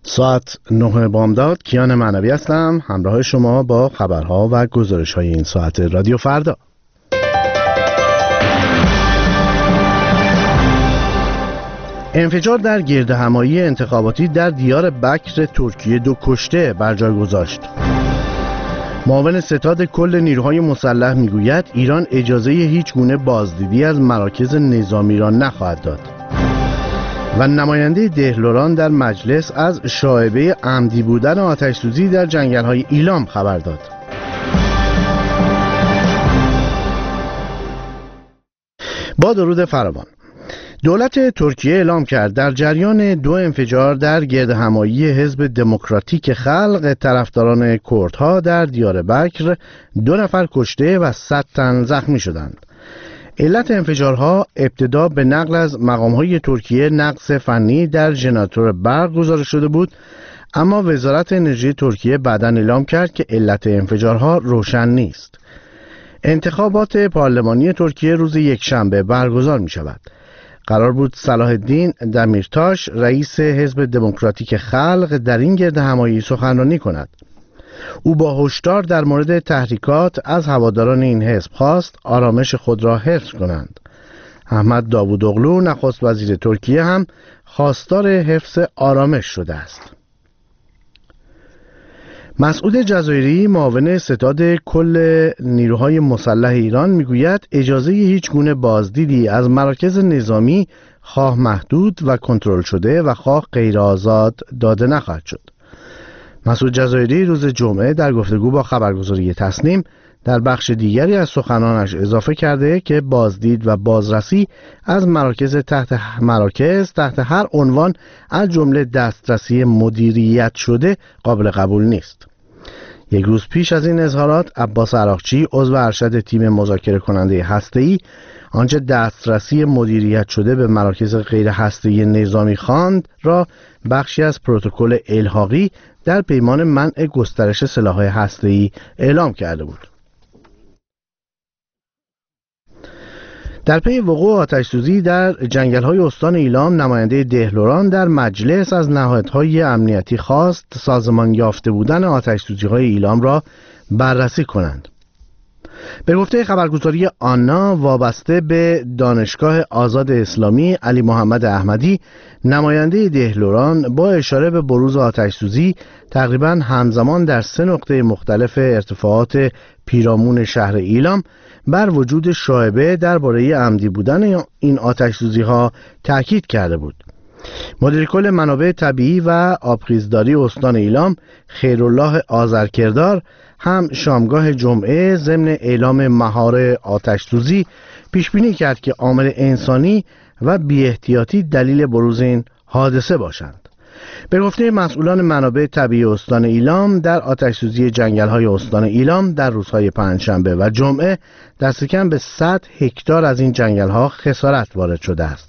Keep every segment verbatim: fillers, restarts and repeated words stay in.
ساعت نه بامداد، کیان معنوی هستم، همراه شما با خبرها و گزارش‌های این ساعت رادیو فردا. انفجار در گردهمایی انتخاباتی در دیار بکر ترکیه دو کشته بر جای گذاشت. معاون ستاد کل نیروهای مسلح میگوید ایران اجازه هیچ گونه بازدیدی از مراکز نظامی را نخواهد داد. و نماینده دهلوران در مجلس از شایبه عمدی بودن آتش‌سوزی در جنگل‌های ایلام خبر داد. با درود فراوان، دولت ترکیه اعلام کرد در جریان دو انفجار در گردهمایی حزب دموکراتیک خلق طرفداران کردها در دیار بکر دو نفر کشته و صد تن زخمی شدند. علت انفجارها ابتدا به نقل از مقام‌های ترکیه نقص فنی در ژنراتور برق گزارش شده بود، اما وزارت انرژی ترکیه بعداً اعلام کرد که علت انفجارها روشن نیست. انتخابات پارلمانی ترکیه روز یکشنبه برگزار می شود. قرار بود صلاح الدین دمیرتاش رئیس حزب دموکراتیک خلق در این گردهمایی سخنرانی کند. او با هشدار در مورد تحریکات از هواداران این حزب خواست آرامش خود را حفظ کنند. احمد داوودوغلو نخست وزیر ترکیه هم خواستار حفظ آرامش شده است. مسعود جزایری معاون ستاد کل نیروهای مسلح ایران میگوید اجازه هیچ گونه بازدیدی از مراکز نظامی خواه محدود و کنترل شده و خواه غیر آزاد داده نخواهد شد. مسعود جزایری روز جمعه در گفتگو با خبرگزاری تسنیم در بخش دیگری از سخنانش اضافه کرده که بازدید و بازرسی از مراکز تحت مراکز تحت هر عنوان از جمله دسترسی مدیریت شده قابل قبول نیست. یک روز پیش از این اظهارات عباس عراقچی عضو ارشد تیم مذاکره کننده هسته‌ای آنچه دسترسی مدیریت شده به مراکز غیر هسته‌ای نظامی خواند را بخشی از پروتکل الحاقی در پیمان منع گسترش سلاح‌های هسته‌ای اعلام کرده بود. در پی وقوع آتش‌سوزی در جنگل‌های استان ایلام، نماینده دهلوران در مجلس از نهادهای امنیتی خواست سازمان یافته بودن آتش‌سوزی‌های ایلام را بررسی کنند. به گفته خبرگزاری آنا وابسته به دانشگاه آزاد اسلامی علی محمد احمدی، نماینده دهلوران با اشاره به بروز آتش‌سوزی تقریباً همزمان در سه نقطه مختلف ارتفاعات پیرامون شهر ایلام بر وجود شایبه درباره عمدی بودن این آتش‌سوزی‌ها تأکید کرده بود. مدیر کل منابع طبیعی و آبخیزداری استان ایلام خیرالله آذرکردار هم شامگاه جمعه ضمن اعلام مهار آتش‌سوزی پیش بینی کرد که عامل انسانی و بی‌احتیاطی دلیل بروز این حادثه باشند. به گفته مسئولان منابع طبیعی استان ایلام، در آتش‌سوزی جنگل‌های استان ایلام در روزهای پنجشنبه و جمعه دست کم به صد هکتار از این جنگل‌ها خسارت وارد شده است.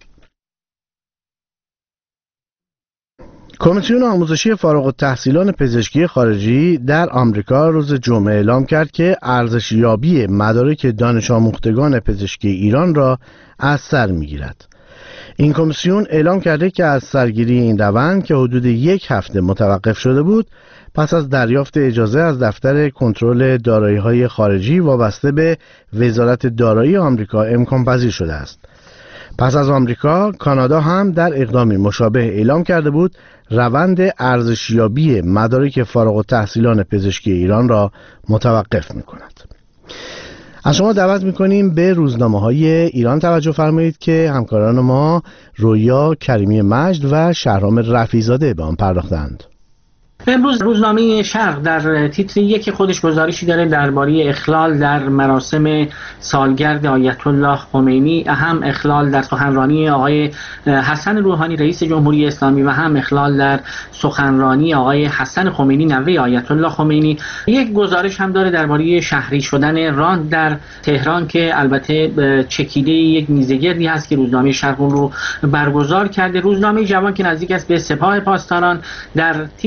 کمیسیون آموزشی فارغ التحصیلان پزشکی خارجی در آمریکا روز جمعه اعلام کرد که ارزشیابی مدارک دانش آموختگان پزشکی ایران را از سر می‌گیرد. این کمیسیون اعلام کرده که از سرگیری این روند که حدود یک هفته متوقف شده بود، پس از دریافت اجازه از دفتر کنترل دارایی‌های خارجی وابسته به وزارت دارایی آمریکا امکان پذیر شده است. پس از آمریکا، کانادا هم در اقدامی مشابه اعلام کرده بود روند ارزشیابی مدارک فارغ التحصیلان پزشکی ایران را متوقف می‌کند. از شما دعوت می‌کنیم به روزنامه‌های ایران توجه فرمایید که همکاران ما رویا کریمی مجد و شهرام رفیع‌زاده به آن پرداختند. امروز روزنامه شرق در تیتر یک خودش گزارشی داره درباره اخلال در مراسم سالگرد آیت الله خمینی، هم اخلال در سخنرانی آقای حسن روحانی رئیس جمهوری اسلامی و هم اخلال در سخنرانی آقای حسن خمینی نوه آیت الله خمینی. یک گزارش هم داره درباره شهری شدن راند در تهران که البته چکیده یک میزگردی هست که روزنامه شرق رو برگزار کرده. روزنامه جوان که نزدیک است به سپاه پاسداران در تیتر و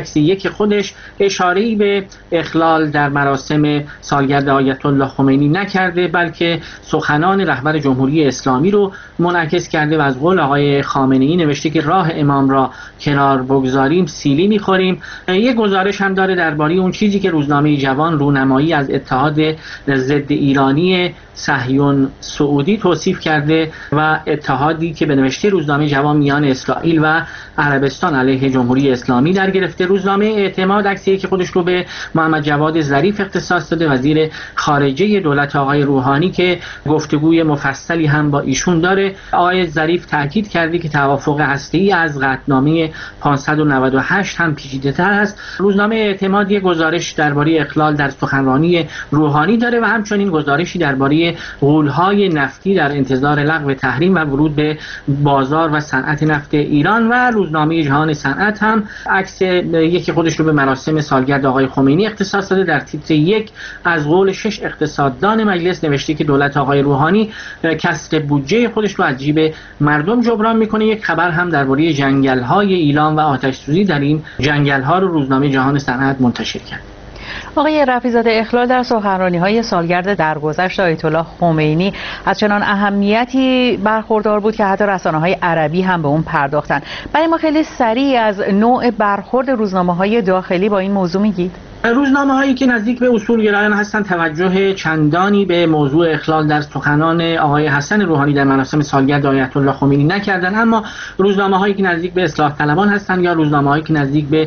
عکس یک خودش اشاره‌ای به اخلال در مراسم سالگرد آیت الله خمینی نکرده، بلکه سخنان رهبر جمهوری اسلامی رو منعکس کرده و از قول آقای خامنه‌ای نوشته که راه امام را کنار بگذاریم سیلی می‌خوریم. یک گزارش هم داره درباره اون چیزی که روزنامه جوان رونمایی از اتحاد ضد ایرانی صهیون سعودی توصیف کرده و اتحادی که به نوشته روزنامه جوان میان اسرائیل و عربستان علیه جمهوری اسلامی در گرفته. روزنامه اعتماد عکسی که خودش رو به محمد جواد ظریف اختصاص داده، وزیر خارجه دولت آقای روحانی، که گفتگوی مفصلی هم با ایشون داره. آقای ظریف تاکید کرده که توافق هسته‌ای از قطعنامه پانصد و نود و هشت هم پیچیده‌تر است. روزنامه اعتماد یک گزارش درباره اخلال در سخنرانی روحانی داره و همچنین گزارشی درباره غول‌های نفتی در انتظار لغو تحریم و ورود به بازار و صنعت نفت ایران. و روزنامه جهان صنعت هم عکس یکی خودش رو به مراسم سالگرد آقای خمینی اختصاص داده. در تیتر یک از قول شش اقتصاددان مجلس نوشته که دولت آقای روحانی کسر بودجه خودش رو از جیب مردم جبران میکنه. یک خبر هم درباره جنگل‌های ایلام و آتش‌سوزی در این جنگل‌ها رو روزنامه جهان صنعت منتشر کرد. آقای رفیع‌زاده، اخلال در سخنرانی‌های سالگرد درگذشت آیت الله خمینی از چنان اهمیتی برخوردار بود که حتی رسانه‌های عربی هم به اون پرداختن. برای ما خیلی سریع از نوع برخورد روزنامه‌های داخلی با این موضوع میگید؟ روزنامه هایی که نزدیک به اصولگرایان هستند توجه چندانی به موضوع اخلال در سخنان آقای حسن روحانی در مراسم سالگرد آیت الله خمینی نکردند، اما روزنامه هایی که نزدیک به اصلاح طلبان هستند یا روزنامه هایی که نزدیک به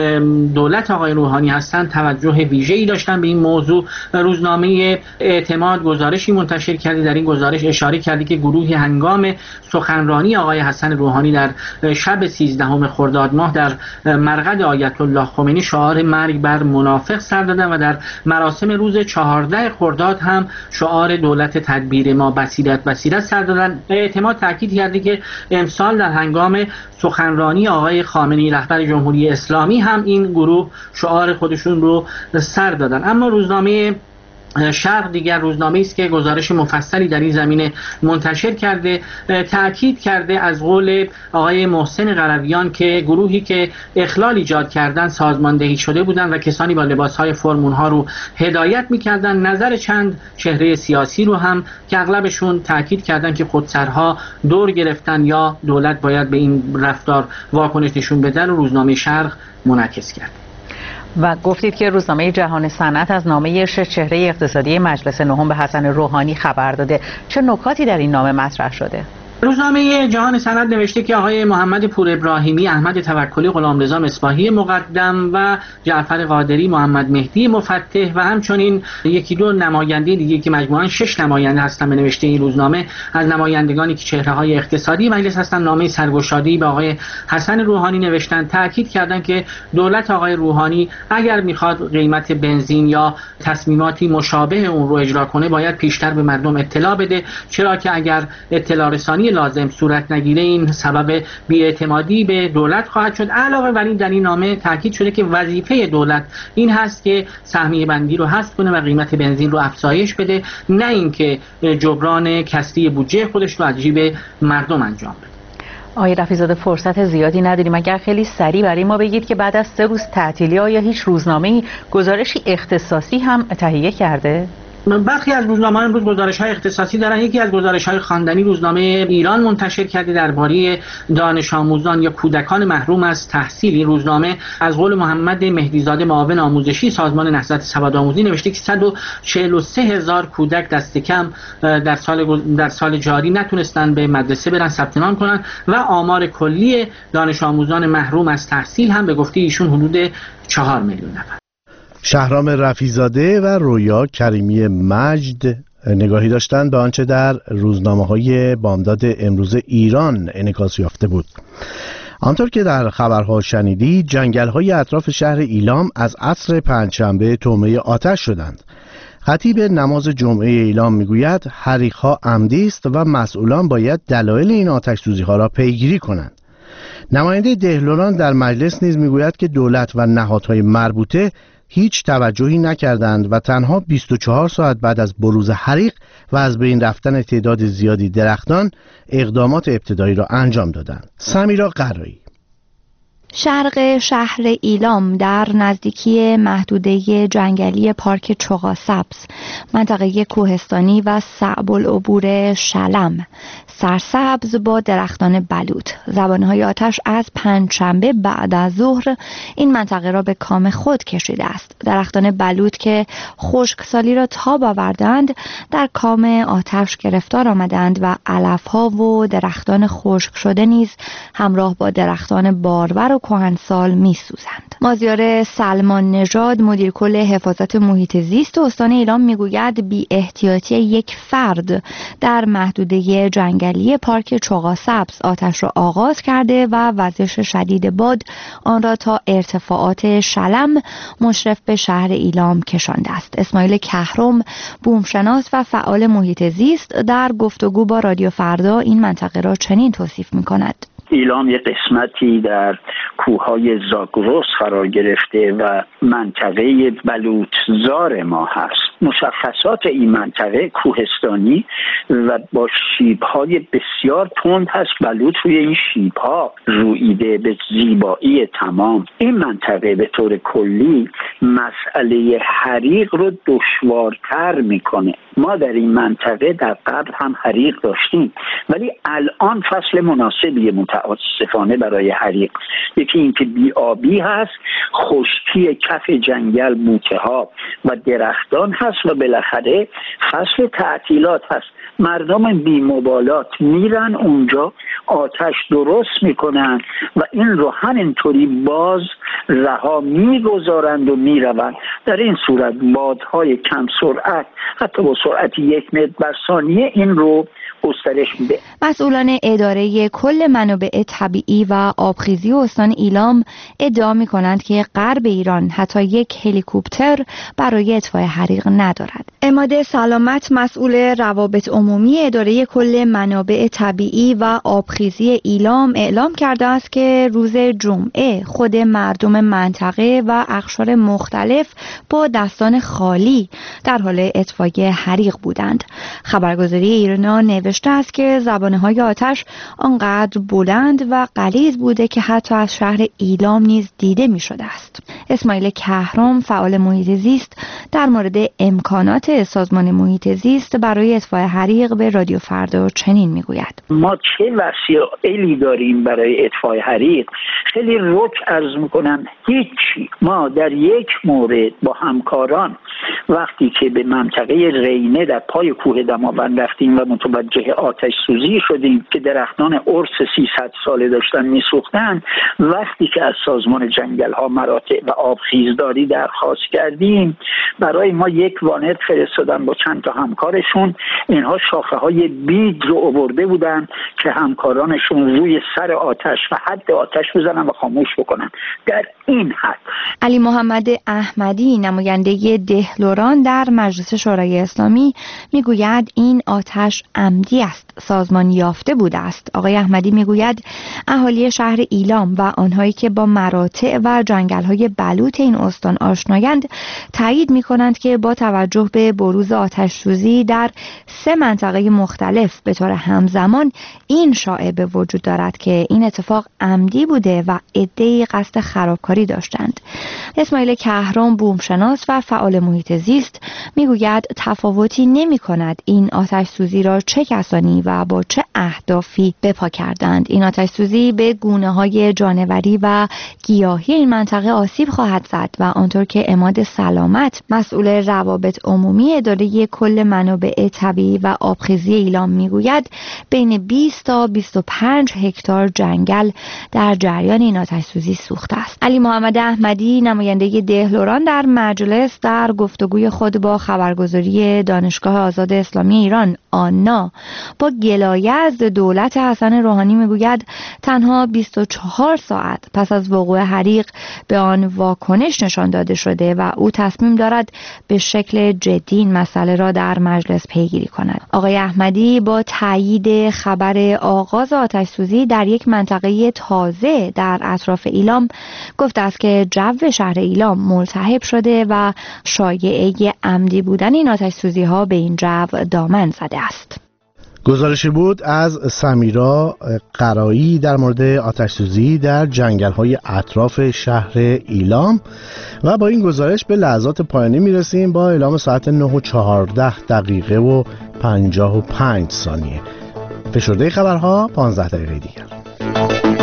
دولت آقای روحانی هستند توجه ویژه‌ای داشتن به این موضوع. روزنامه اعتماد گزارشی منتشر کرده، در این گزارش اشاره کرده که گروهی هنگام سخنرانی آقای حسن روحانی در شب سیزدهم خرداد ماه در مرقد آیت الله خمینی شعار مرگ بر منافق سر دادن و در مراسم روز چهاردهم خرداد هم شعار دولت تدبیر ما بصیرت بصیرت سر دادن. اعتماد تاکید کرده که امسال در هنگام سخنرانی آقای خامنه‌ای رهبر جمهوری اسلامی هم این گروه شعار خودشون رو سر دادن. اما روزنامه شرق دیگر روزنامه‌ای است که گزارش مفصلی در این زمینه منتشر کرده، تأکید کرده از قول آقای محسن قرویان که گروهی که اخلال ایجاد کردن سازماندهی شده بودند و کسانی با لباس‌های فرمونها رو هدایت می‌کردند. نظر چند چهره سیاسی رو هم که اغلبشون تأکید کردند که خودسرها دور گرفتن یا دولت باید به این رفتار واکنش نشون بده رو روزنامه شرق منعکس کرد. و گفتید که روزنامه جهان صنعت از نامه شش چهره اقتصادی مجلس نهم به حسن روحانی خبر داده. چه نکاتی در این نامه مطرح شده؟ روزنامه جهان صنعت نوشته که آقای محمد پور ابراهیمی، احمد توکلی، غلامرضا مصباحی مقدم و جعفر قادری، محمد مهدی مفتح و همچنین یکی دو نماینده دیگه که مجموعاً شش نماینده هستن به نوشته این روزنامه از نمایندگانی که چهره‌های اقتصادی مجلس هستن نامه سرگشاده‌ای به آقای حسن روحانی نوشتن. تاکید کردن که دولت آقای روحانی اگر میخواد قیمت بنزین یا تصمیماتی مشابه اون رو اجرا کنه باید پیشتر به مردم اطلاع بده، چرا که اگر اطلاع رسانی لازم صورت نگیره این سبب بی‌اعتمادی به دولت خواهد شد. علاوه بر این در این نامه تاکید شده که وظیفه دولت این هست که سهمیه بندی رو حذف کنه و قیمت بنزین رو افزایش بده، نه اینکه جبران کسری بودجه خودش رو از جیب مردم انجام بده. آقای رفیع‌زاده فرصت زیادی نداریم، اگر خیلی سریع برای ما بگید که بعد از سه روز تعطیلی آیا هیچ روزنامه‌ای گزارشی اختصاصی هم تهیه کرده؟ برخی از روزنامه‌ها امروز گزارش‌های اختصاصی دارن. یکی از گزارش‌های خواندنی روزنامه ایران منتشر کرده درباره دانش آموزان یا کودکان محروم از تحصیل. این روزنامه از قول محمد مهدیزاده معاون آموزشی سازمان نهضت سوادآموزی نوشته که صد و چهل و سه هزار کودک دست کم در سال در سال جاری نتونستن به مدرسه برن ثبت نام کنن و آمار کلی دانش آموزان محروم از تحصیل هم به گفته ایشون حدود چهار میلیون نفر. شهرام رفیع‌زاده و رویا کریمی مجد نگاهی داشتند به آنچه در روزنامه‌های بامداد امروز ایران انعکاس یافته بود. آنطور که در خبرها شنیدید، جنگل‌های اطراف شهر ایلام از عصر پنجشنبه طعمه آتش شدند. خطیب نماز جمعه ایلام میگوید حریق‌ها عمدی است و مسئولان باید دلایل این آتش سوزی‌ها را پیگیری کنند. نماینده دهلوران در مجلس نیز میگوید که دولت و نهادهای مربوطه هیچ توجهی نکردند و تنها بیست و چهار ساعت بعد از بروز حریق و از بین رفتن تعداد زیادی درختان اقدامات ابتدایی را انجام دادند. سمیرا قرایی. شرق شهر ایلام در نزدیکی محدوده جنگلی پارک چغاسبز، منطقه کوهستانی و صعب العبور شلم، سرسبز با درختان بلوط. زبانه‌های آتش از پنجشنبه بعد از ظهر این منطقه را به کام خود کشیده است. درختان بلوط که خشکسالی را تاب آوردند در کام آتش گرفتار آمدند و علف‌ها و درختان خشک شده نیز همراه با درختان بارور و کهنسال می‌سوزند. مازیار سلمان نژاد، مدیر کل حفاظت محیط زیست استان ایلام، میگوید بی احتیاطی یک فرد در محدوده جنگلی پارک چغاسبز آتش را آغاز کرده و وزش شدید باد آن را تا ارتفاعات شلم مشرف به شهر ایلام کشانده است. اسماعیل کهرم، بومشناس و فعال محیط زیست، در گفتگو با رادیو فردا این منطقه را چنین توصیف می‌کند: ایلام یک قسمتی در کوههای زاگرس قرار گرفته و منطقه بلوطزار ما هست. مشخصات این منطقه کوهستانی و با شیب‌های بسیار تند هست. بلوط روی این شیب‌ها رویده به زیبایی تمام. این منطقه به طور کلی مسئله حریق رو دشوارتر میکنه. ما در این منطقه در قبل هم حریق داشتیم، ولی الان فصل مناسبیه متاسفانه برای حریق. یکی اینکه بی‌آبی هست، خشکی کف جنگل، بوته ها و درختان هست و بالاخره فصل تعطیلات هست. مردم بی‌مبالات میرن اونجا، آتش درست میکنن و این رو همینطوری باز رها میگذارند و میروند. در این صورت بادهای کم سرعت حتی با سرعت یک متر بر ثانیه این رو گسترش میده. مسئولان اداره کل منابع طبیعی و آبخیزی استان ایلام ادعا میکنند که غرب ایران حتی یک هلیکوپتر برای اطفاء حریق ندارد. عماد سلامت، مسئول روابط عمومی اداره کل منابع طبیعی و آبخیزی ایلام، اعلام کرده است که روز جمعه خود مردم منطقه و اقشار مختلف با دستان خالی در حال اطفای حریق بودند. خبرگزاری ایرنا نوشته است که زبانه‌های آتش آنقدر بلند و غلیظ بوده که حتی از شهر ایلام نیز دیده می‌شده است. اسماعیل کهرم، فعال محیط زیست، در مورد امکانات سازمان محیط زیست برای اطفاء حریق به رادیو فردا چنین میگوید: ما چه وسایلی داریم برای اطفاء حریق؟ خیلی رک عرض میکنم هیچی. ما در یک مورد با همکاران وقتی که به منطقه رینه در پای کوه دماوند رفتیم و متوجه آتش سوزی شدیم که درختان ارس سیصد ساله داشتن میسوختن، وقتی که از سازمان جنگل ها مراتع و آبخیزداری درخواست کردیم، برای ما یک وانت فرستادن با چند تا همکارشون. اینها شاخه های بید رو آورده بودن که همکارانشون روی سر آتش و حد آتش بزنن و خاموش بکنن. در این حد علی محمد احمدی، نماینده دهلوران در مجلس شورای اسلامی، میگوید این آتش عمدی است، سازمان یافته بوده است. آقای احمدی میگوید اهالی شهر ایلام و آنهایی که با مراتع و جنگل‌های بلوط این استان آشنایند تایید می‌کنند که با توجه به بروز آتش سوزی در سه منطقه مختلف به طور همزمان این شایعه به وجود دارد که این اتفاق عمدی بوده و عده‌ای قصد خرابکاری داشتند. اسماعیل کهرم، بومشناس و فعال محیط زیست، میگوید تفاوتی نمی‌کند این آتش سوزی را چه کسانی و با چه اهدافی بپا کردند. این آتش سوزی به گونه‌های جانوری و گیاهی این منطقه آسیب خواهد زد و آنطور که عماد سلامت، مسئول روابط عمومی اداره کل منابع طبیعی و آبخیزی ایلام میگوید، بین بیست تا بیست و پنج هکتار جنگل در جریان این آتش سوزی سوخته است. علی محمد احمدی، نماینده دهلوران در مجلس، در گفتگوی خود با خبرگزاری دانشگاه آزاد اسلامی ایران آنا با گلایه از دولت حسن روحانی میگوید تنها بیست و چهار ساعت پس از وقوع حریق به آن واکنش نشان داده شده و او تصمیم دارد به شکل جدی این مسئله را در مجلس پیگیری کند. آقای احمدی با تایید خبر آغاز آتش سوزی در یک منطقه تازه در اطراف ایلام گفته است که جو شهر ایلام ملتهب شده و شایعه عمدی بودن این آتش سوزی ها به این جو دامن زده است. گزارشی بود از سمیرا قرایی در مورد آتش‌سوزی در جنگل‌های اطراف شهر ایلام. و با این گزارش به لحظات پایانی میرسیم با اعلام ساعت نه و چهارده دقیقه و پنجاه و پنج ثانیه. فشرده خبرها پانزده دقیقه دیگر.